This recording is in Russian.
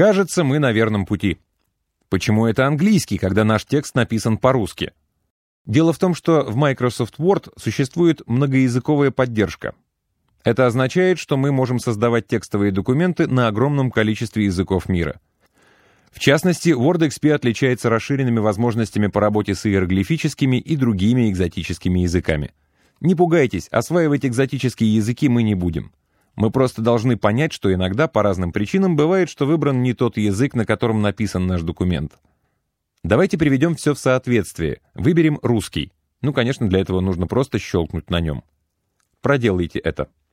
Кажется, мы на верном пути. Почему это английский, когда наш текст написан по-русски? Дело в том, что в Microsoft Word существует многоязыковая поддержка. Это означает, что мы можем создавать текстовые документы на огромном количестве языков мира. В частности, WordXP отличается расширенными возможностями по работе с иероглифическими и другими экзотическими языками. Не пугайтесь, осваивать экзотические языки мы не будем. Мы просто должны понять, что иногда по разным причинам бывает, что выбран не тот язык, на котором написан наш документ. Давайте приведем все в соответствие. Выберем русский. Конечно, для этого нужно просто щелкнуть на нем. Проделайте это.